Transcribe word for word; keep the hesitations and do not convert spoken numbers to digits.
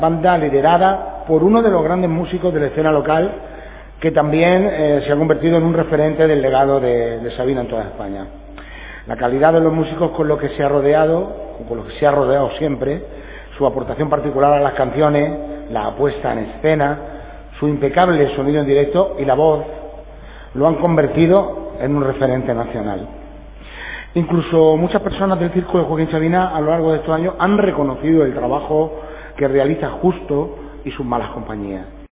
Banda liderada por uno de los grandes músicos de la escena local, que también eh, se ha convertido en un referente del legado de, de Sabina en toda España. La calidad de los músicos con los que se ha rodeado, con los que se ha rodeado siempre, su aportación particular a las canciones, la puesta en escena, su impecable sonido en directo y la voz, lo han convertido en un referente nacional. Incluso muchas personas del circo de Joaquín Sabina a lo largo de estos años han reconocido el trabajo que realiza Justo y sus malas compañías.